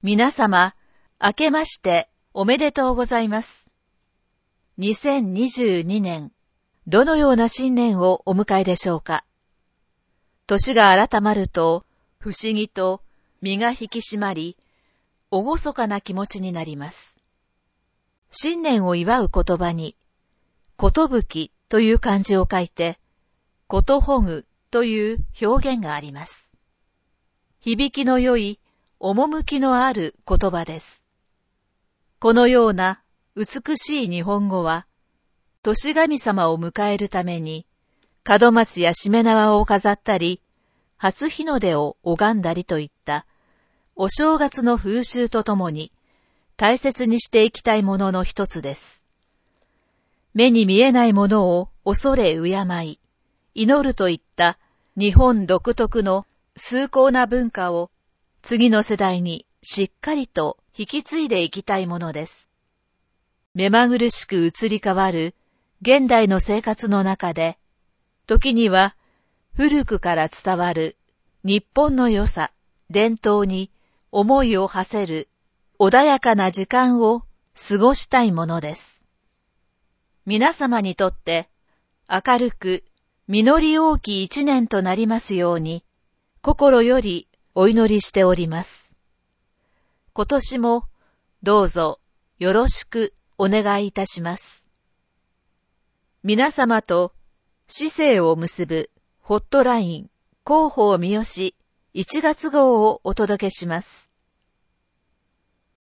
皆様、明けましておめでとうございます。2022年、どのような新年をお迎えでしょうか。年が改まると、不思議と身が引き締まり、厳かな気持ちになります。新年を祝う言葉に、ことぶきという漢字を書いて、ことほぐという表現があります。響きの良い、趣のある言葉です。このような美しい日本語は、年神様を迎えるために、門松やしめ縄を飾ったり、初日の出を拝んだりといった、お正月の風習とともに、大切にしていきたいものの一つです。目に見えないものを恐れ敬い、祈るといった日本独特の崇高な文化を次の世代にしっかりと引き継いでいきたいものです。目まぐるしく移り変わる現代の生活の中で、時には古くから伝わる日本の良さ、伝統に思いを馳せる穏やかな時間を過ごしたいものです。皆様にとって明るく実り多き一年となりますように、心よりお祈りしております。今年もどうぞよろしくお願いいたします。皆様と市政を結ぶホットライン広報三好1月号をお届けします。